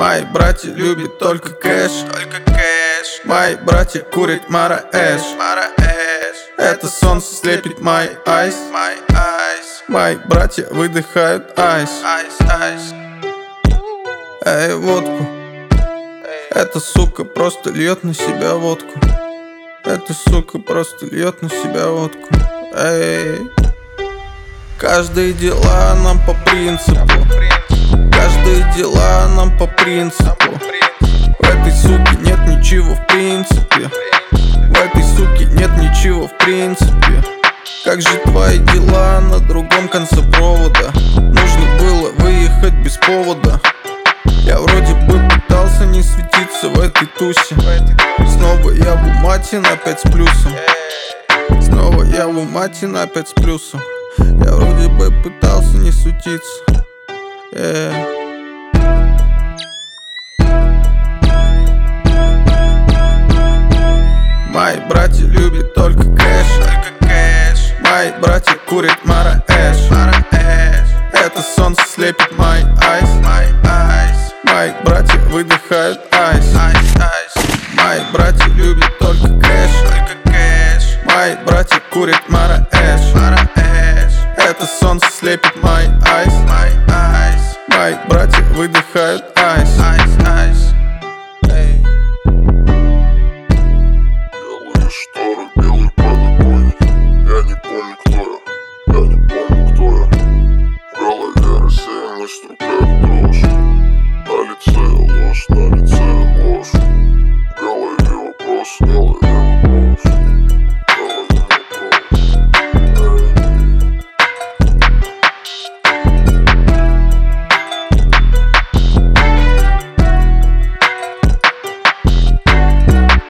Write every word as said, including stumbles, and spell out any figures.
Мои братья любят только кэш, только кэш. Мои братья курят Мараэш. Мараэш. Это солнце слепит мои айс. My eyes. Мои братья выдыхают айс. Айс, айс. Эй, водку. Эта сука просто льет на себя водку. Эта сука просто льет на себя водку. Эй. Каждые дела нам по принципу. Каждые дела нам по принципу. В этой суке нет ничего в принципе. В этой суке нет ничего в принципе. Как же твои дела на другом конце провода? Нужно было выехать без повода. Я вроде бы пытался не светиться в этой тусе. Снова я в умате на пять с плюсом. Снова я в умате на пять с плюсом. Я вроде бы пытался не светиться. Yeah. Мои братья любят только кэш, только кэш. Мои братья курят Мараэш. Мараэш. Это солнце слепит мои айс. My eyes. Мои братья выдыхают айс. Айс, айс. Мои братья любят только кэш, только кэш. Мои братья курят Мараэш. Мараэш. Это солнце слепит мои айс. My eyes. Мои братья выдыхают айс. Айс.